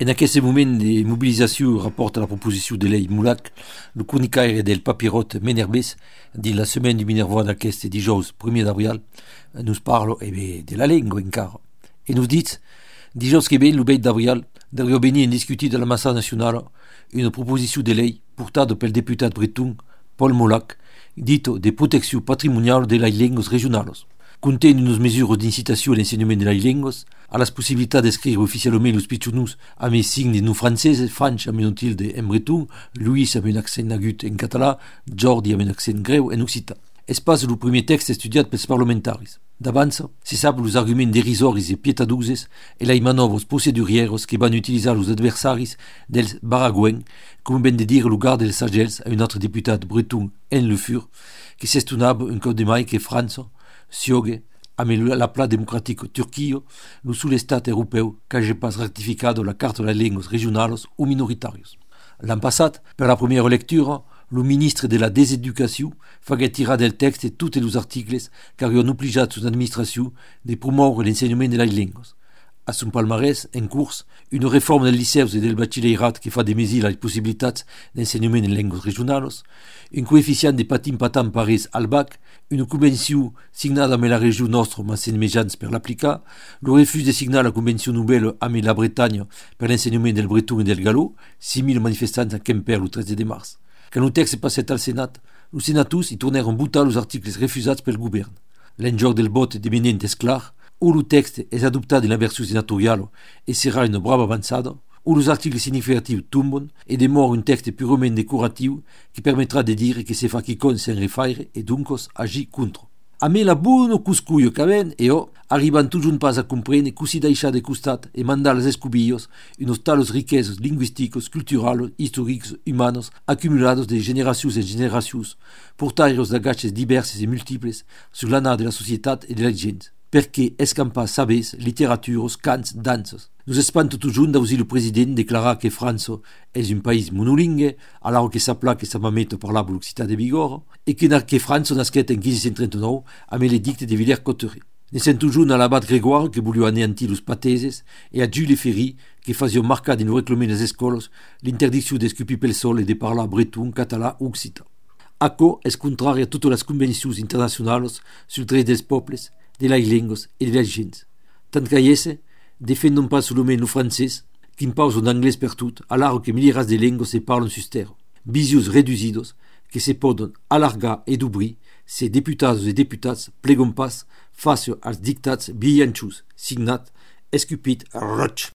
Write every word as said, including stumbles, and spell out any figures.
En aquest moment de mobilització rapporta la proposició de llei Mulac, el cronicaire del Papirot Menerbès, dins la setmana de Minervois d'aquest dijous primer d'abril, nos parla eh bé, de la llengua encara. E nos dit, dijous que ve, el vuit d'abril, devia venir en discutir de la massa nacional una proposició de llei portada pel diputat breton Paul Molac, dito de protecció patrimonial de les llengües regionals. Conten unes mesures d'incitació a l'ensenyament de les llengües, a la possibilitat d'escriure oficialment els pitjons amb els signes no franceses, Franch amb un tilde en breton, Louis amb un accent agut en català, Jordi amb un accent greu en occità. És pas el primer text estudiat pels parlamentaris. D'avança, se sap els arguments derisoris i pietaduses e les manobres procedurieres que van utilitzar els adversaris dels Baragouin, com ben de dir el lugar dels sagels a un altre diputat breton en Le Fur, que s'estonava un cop de mai que França, Siogue, amb la pla democràtic Turquia, no sul estat europeu que hagi pas ratificat la Carta de les llengües regionals o minoritàries. L'any passat, per la primera lectura, el ministre de la Deseducació fagué tirar del text tots els articles que havien obligat son administració de promoure l'ensenyament de les llengües. A son palmarès, en curs, una reforma dels liceus i del batxillerat que fa de mesir les possibilitats d'ensenyament en llengües regionals, un coeficient de patim patam parés al bac, una convenció signada amb la regió nostra amb els mitjans per l'aplicar, el refús de signar la convenció nouvelle amb la Bretanya per l'ensenyament del breton i del galó, sis mil manifestants a Quimper el tretze de març. Quan el text passat al Senat, els senators hi tornaren a votar els articles refusats pel govern. L'enjoc del vot devenent és clar, o el text és adoptat en la versió senatorial i serà una brava avançada, o els articles significatius tomben i demora un text purament decoratiu que permetrà de dir que se fa quicon sen refaire i duncos agir contra. A mi la bona cuscullo que ven e o arriben tots un pas a comprendre que si deixar de costat e mandar als escobillos unos tales riqueses lingüísticos, culturals, històrics, humanos, acumulados de generacions en generacions, portaires d'agatges diverses i múltiples sur l'anar de la societat i de la gent. Perquè escampar sabers, literatures, cants, danses. Nos espanta tot junt d'ausir el president declarar que França és un país monolingue, alors que s'appla que sa mameta parlava l'occità de vigor, e que, que França nasquet en quinze cent trenta-nou amb l'edicte de Villers-Cotterêts. Ne sento junt a l'abat Grégoire que volia aneantir los pateses e a Jules Ferry que fazia marcar de no reclamar les escoles l'interdicció d'escupir pel sol e de parlar breton, català o occità. Açò és contrari a totes les convencions internacionals sul dret dels pobles, de les llengües i de les gens. Tant que esse, defendon pas solament el francès, que impausa en anglès per tot, alaro que milieras de llengües se parlen sus terra. Visius reducidos que se poden alargar e d'obrir, se deputados e deputats plegon pas face als dictats brillantius, signat, escupit, roig.